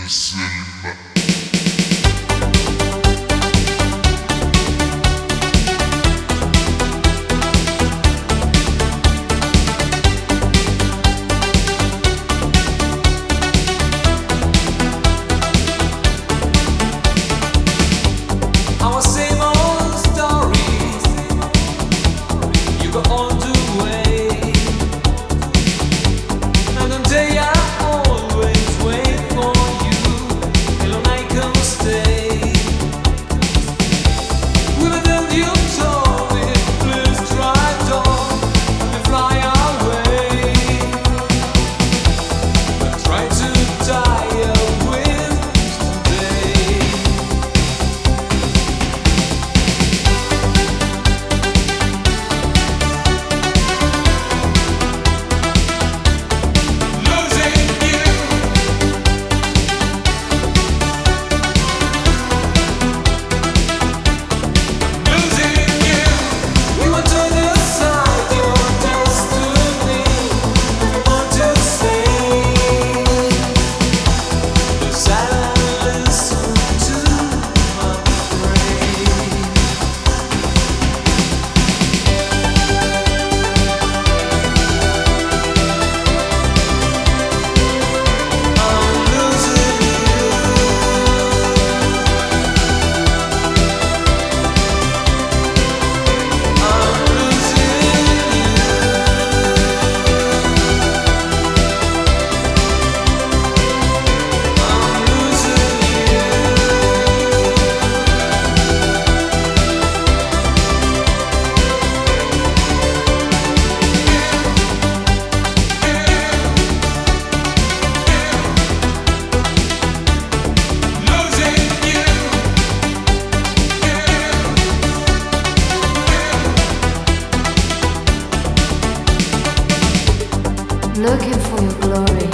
Looking for your glory,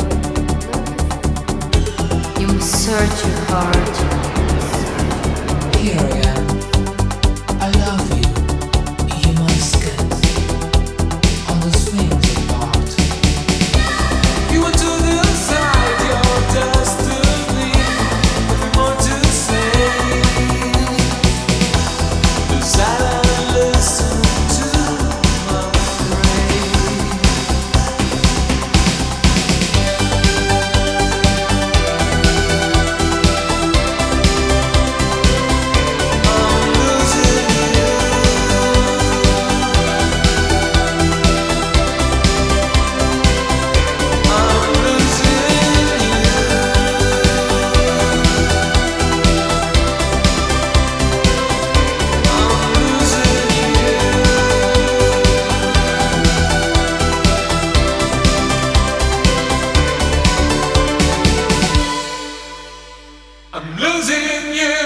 you must search your heart. Here I am. I love you. You must get on the swings of art. You want to decide your destiny. If you want to say, the silent listen to my praise. I'm losing you.